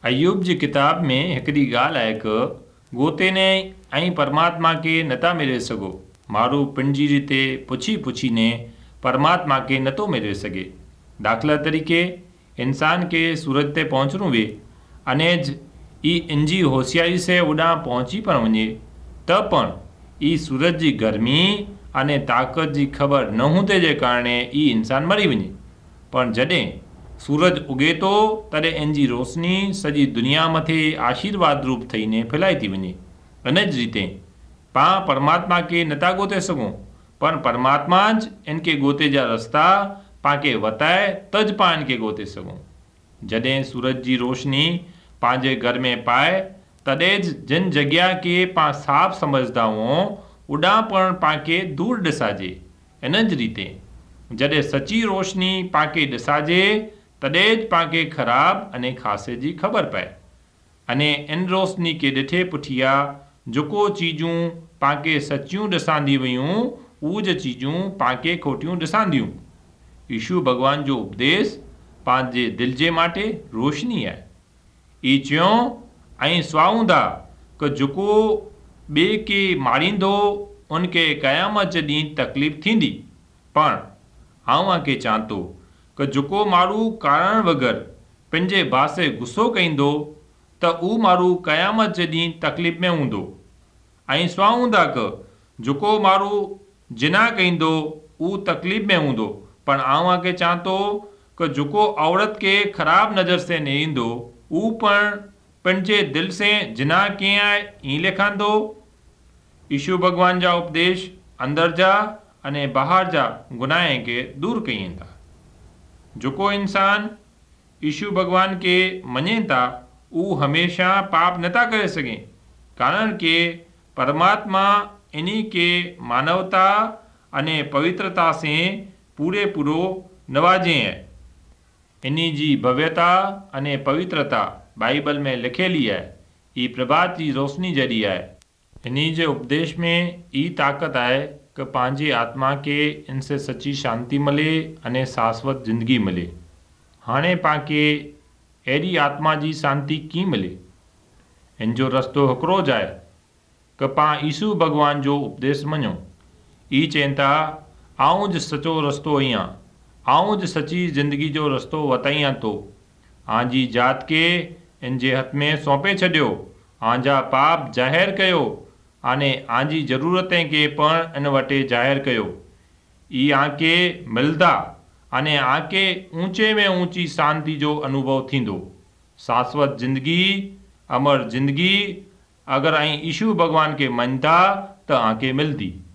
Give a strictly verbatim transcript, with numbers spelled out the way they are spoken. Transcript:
अयूब जी किताब में हिकिड़ी ॻाल्हि आहे कि ॻोते ने ऐं परमात्मा के नथा मिले सघो। माण्हू पिंड जी ते पुछी पुछी ने परमात्मा के नथो मिले सघे। दाख़िला तरीक़े इंसान के सूरज ते पहुचणो वे अनेज ई इंजी होशियारी से उॾां पहुची पण वञे त पण ई सूरज जी गर्मी अने ताक़त जी ख़बर न हूंदे जे कारणे ई इंसान मरी वञे। पण जॾहिं सूरज उगे तो तॾहिं इंजी रोशनी सॼी दुनिया मथे आशीर्वाद रूप थई ने फैलाई थी वञे। इन ज रीते पां परमात्मा के नथा ॻोते सघूं पण परमात्मा ज इनके ॻोते जा रस्ता पांखे वताए त ज पां इनके ॻोते सघूं। जॾहिं सूरज जी रोशनी पंहिंजे घर में पाए तॾहिं ज जिन जॻह के पां साफ़ समझदा हुओं उॾां पण पांखे दूर ॾिसाजे। इन ज रीते जॾहिं सची रोशनी पांखे ॾिसाजे तॾहिं ज पांखे ख़राब अने खासे जी ख़बर पए। अने इन रोशनी के ॾिठे पुठिया जेको चीजूं पांखे सचियूं ॾिसांदी हुयूं उहे ज चीजूं पांखे खोटियूं ॾिसांदियूं। यीशु भगवान जो उपदेश पंहिंजे दिल जे माटे रोशनी आहे। ई चयो ऐं स्वाऊंदा कि जेको ॿिए के मारींदो उनके क़यामत जे ॾींहुं तकलीफ़ थींदी। पण आऊं आके चवां थो कि जेको माण्हू कारण वग़ैरह पंहिंजे बासे गुस्सो कंदो त उहो माण्हू क़यामत जे ॾींहुं तकलीफ़ में हूंदो। ऐं स्वाऊंदा कि जेको माण्हू जिना कंदो उहो तकलीफ़ में हूंदो। पण आऊं आके चवां थो कि जेको औरत के ख़राब नज़र से नेरींदो उहो पण पंहिंजे दिल से जिना कीअं आहे ईअं लिखंदो। यीशु भगवान जा उपदेश अंदर जा अने ॿाहिरि जा गुनाह के दूर कयनि था। जेको इंसान यीशु भगवान के मञे था उहो हमेशा पाप नथा करे सघे कारण के परमात्मा इन्हीं के मानवता अने पवित्रता से पूरे पूरो नवाजे है। इन्हीं जी भव्यता अने पवित्रता बाइबल में लिखियली है। ई प्रभात जी रोशनी जड़ी है। इन्हीं जे उपदेश में ई ताकत है कि पंहिंजी आत्मा के इनसे सच्ची शांति मिले अने शाश्वत जिंदगी मिले। हाणे पांखे अहिड़ी आत्मा जी शांति कीअं मिले? इन जो रस्तो हिकिड़ो ज आहे कि पां यीशु भगवान जो उपदेश मञूं। ई चवनि था आऊं ज सचो रस्तो आहियां, आऊं ज सची ज़िंदगी जो रस्तो वताइयां थो। आंजी जात के इन जे हथ में सौंपे छॾियो, आंजा पाप ज़ाहिर कयो अने आंजी ज़रूरतें के पण इन वटे ज़ाहिर कयो। ई आके मिलंदा अने आके ऊंचे में ऊंची शांति जो अनुभव थींदो। शाश्वत जिंदगी, अमर जिंदगी अगर ऐं यीशु भगवान के मञता त आके मिलदी।